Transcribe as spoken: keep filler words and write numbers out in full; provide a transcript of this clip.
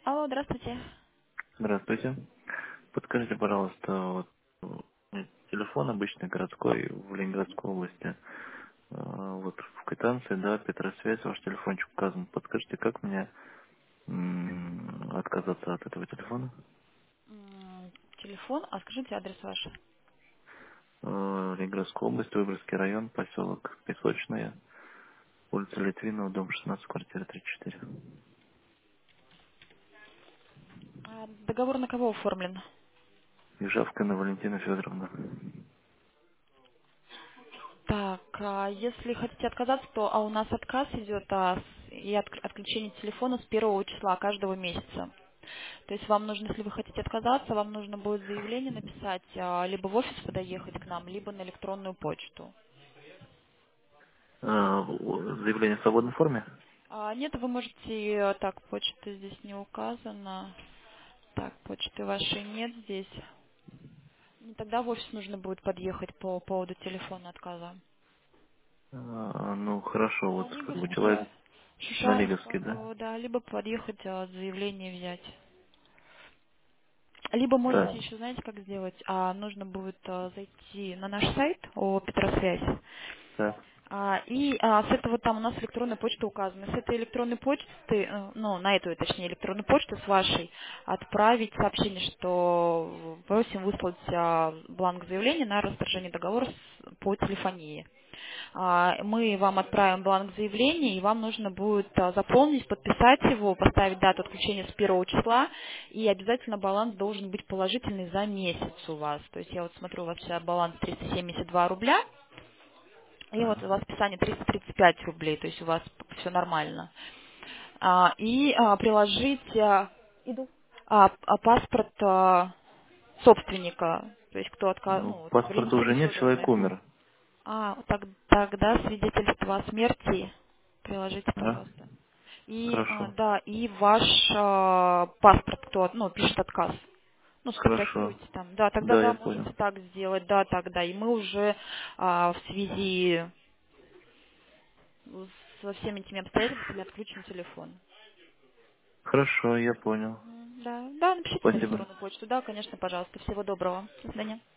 Алло, здравствуйте. Здравствуйте. Подскажите, пожалуйста, вот у меня телефон обычный городской в Ленинградской области. А, Вот в квитанции, да, Петросвязь, ваш телефончик указан. Подскажите, как мне м, отказаться от этого телефона? М, Телефон, а скажите адрес ваш. А, Ленинградская область, Выборгский район, поселок Песочная, улица Литвинова, дом шестнадцать, квартира тридцать четыре. А, Договор на кого оформлен? Ижавкина Валентина Федоровна. Так, а если хотите отказаться, то а у нас отказ идет а, с- и отк- отключение телефона с первого числа каждого месяца. То есть вам нужно, если вы хотите отказаться, вам нужно будет заявление написать, а, либо в офис подоехать к нам, либо на электронную почту. А, в- Заявление в свободной форме? А, нет, вы можете, э, так, почта здесь не указана. Так, почты вашей нет здесь. Ну, тогда в офис нужно будет подъехать по поводу телефона отказа. А, Ну, хорошо, На вот как бы Лиговскую, человек на Лиговский, да? Шишаровскую, да, либо подъехать, а, заявление взять. Либо можете Так, еще, знаете, как сделать? А, нужно будет а, зайти на наш сайт о Петросвязь. так. А, и а, с этого там у нас электронная почта указана. С этой электронной почты, э, ну, на эту, точнее, электронную почту с вашей отправить сообщение, что просим выслать а, бланк заявления на расторжение договора с- по телефонии. А, Мы вам отправим бланк заявления, и вам нужно будет а, заполнить, подписать его, поставить дату отключения с первого числа, и обязательно баланс должен быть положительный за месяц у вас. То есть я вот смотрю, у вас сейчас баланс триста семьдесят два рубля, и вот у вас списание триста тридцать пять рублей, то есть у вас все нормально. А, и а, приложить а, иду. а, а, паспорт а, собственника, то есть кто отка... Ну, ну, вот, паспорта Валентины уже нет, человек Федоровны. умер. А, так, тогда свидетельство о смерти приложите, А? пожалуйста. И, а, Хорошо. да, и ваш а, паспорт, кто, от- ну, пишет отказ. Ну, Хорошо. сфотографируйте там. Да, тогда, Да, да, я понял. можете так сделать, да, тогда. И мы уже а, в связи со всеми этими обстоятельствами отключим телефон. Хорошо, я понял. Мгм, да, да, напишите на Спасибо. электронную почту. Да, конечно, пожалуйста. Всего доброго. До свидания.